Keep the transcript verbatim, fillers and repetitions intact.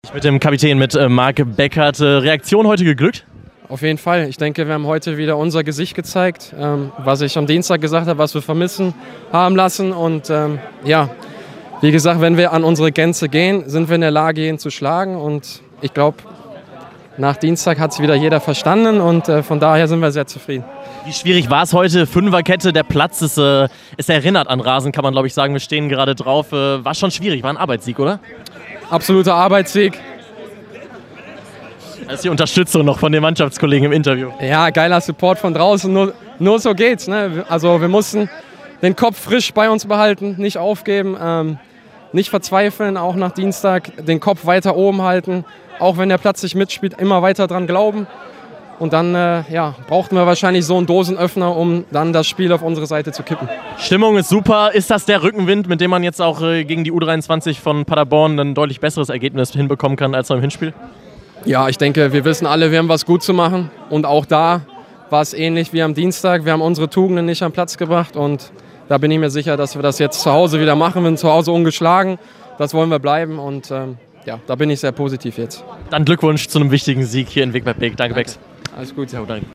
Mit dem Kapitän, mit äh, Marc Beckert. Äh, Reaktion heute geglückt? Auf jeden Fall. Ich denke, wir haben heute wieder unser Gesicht gezeigt, ähm, was ich am Dienstag gesagt habe, was wir vermissen haben lassen. Und ähm, ja, wie gesagt, wenn wir an unsere Grenze gehen, sind wir in der Lage, ihn zu schlagen. Und ich glaube, nach Dienstag hat es wieder jeder verstanden und äh, von daher sind wir sehr zufrieden. Wie schwierig war es heute? Fünferkette, der Platz ist, äh, ist erinnert an Rasen, kann man glaube ich sagen. Wir stehen gerade drauf. Äh, war schon schwierig, war ein Arbeitssieg, oder? Absoluter Arbeitssieg. Das ist die Unterstützung noch von den Mannschaftskollegen im Interview. Ja, geiler Support von draußen, nur, nur so geht's. Ne? Also wir mussten den Kopf frisch bei uns behalten, nicht aufgeben, ähm, nicht verzweifeln, auch nach Dienstag den Kopf weiter oben halten, auch wenn der Platz nicht mitspielt, immer weiter dran glauben. Und dann äh, ja, brauchten wir wahrscheinlich so einen Dosenöffner, um dann das Spiel auf unsere Seite zu kippen. Stimmung ist super. Ist das der Rückenwind, mit dem man jetzt auch äh, gegen die U dreiundzwanzig von Paderborn ein deutlich besseres Ergebnis hinbekommen kann als beim Hinspiel? Ja, ich denke, wir wissen alle, wir haben was gut zu machen. Und auch da war es ähnlich wie am Dienstag. Wir haben unsere Tugenden nicht am Platz gebracht. Und da bin ich mir sicher, dass wir das jetzt zu Hause wieder machen. Wir sind zu Hause ungeschlagen. Das wollen wir bleiben. Und ähm, ja, da bin ich sehr positiv jetzt. Dann Glückwunsch zu einem wichtigen Sieg hier in Wegberg. Danke, Becks. Alles gut. Ja, danke.